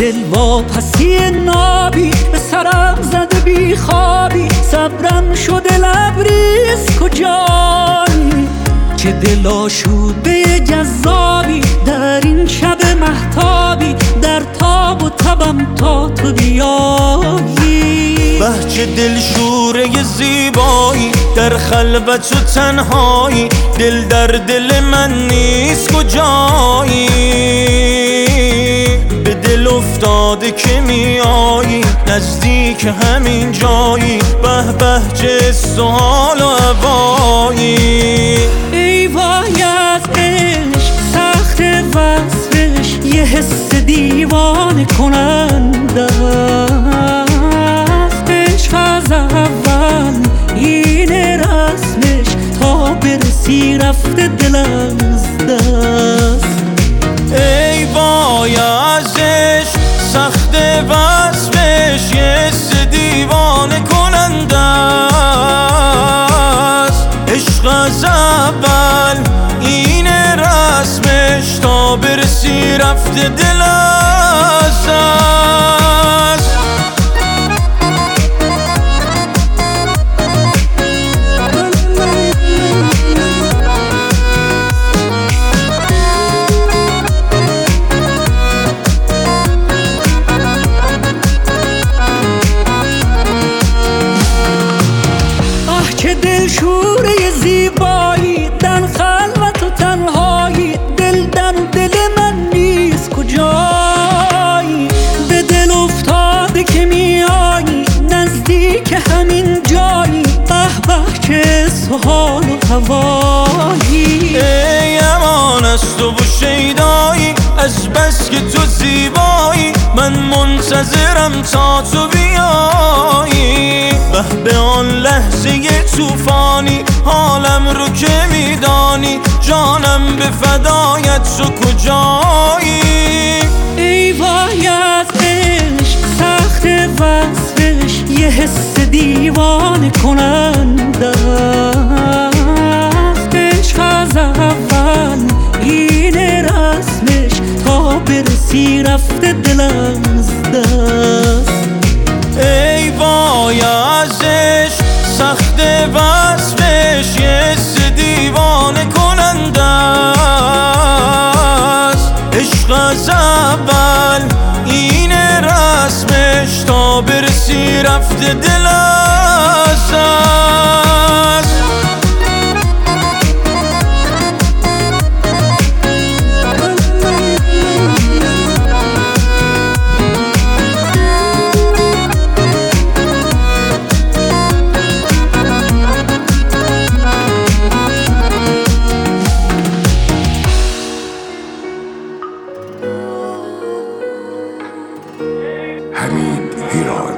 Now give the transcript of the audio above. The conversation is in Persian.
دل واپسی نابی به سرم زده بی خوابی، صبرم شده لبریز کجایی؟ چه دل آشوده جذابی در این شب مهتابی، در تاب و تبم تا تو بیایی. بهچه دلشوره زیبایی در خلوت و تنهایی، دل در دل من نیست کجایی؟ به دل افتاده که میایی نزدیک همین جایی، به به چه سوال و هوایی. ای وای از عشق سخت وصفش، یه حس دیوانه کننده است. عشق از اول اینه رسمش، تا برسی رفته دل از دست. ای وای از عشق سخت وصفش، یه حس دیوانه کننده است. عشق از اول اینه رسمش، تا برسی رفته دل از دست. چه دلشوره زیبایی در خلوت و تنهایی، دل در دل من نیست کجایی؟ به دل افتاده که میایی نزدیک همین جایی، به به چه سحال و هوایی. ای امان از تو و شیدایی، از بس که تو زیبایی من منتظرم تا تو بیایی. به آن لحظه طوفانی حالم رو که میدانی، جانم به فدایت تو کجایی؟ ای وای از عشق سخت وصفش، یه حس دیوانه کننده است. عشق از اول اینه رسمش، تا برسی رفته دل از دست. ای وای از عشق سخت وصفش، یه حس دیوانه کننده است. عشق از اول اینه رسمش، تا برسی رفته دل از دست. حمید هیران.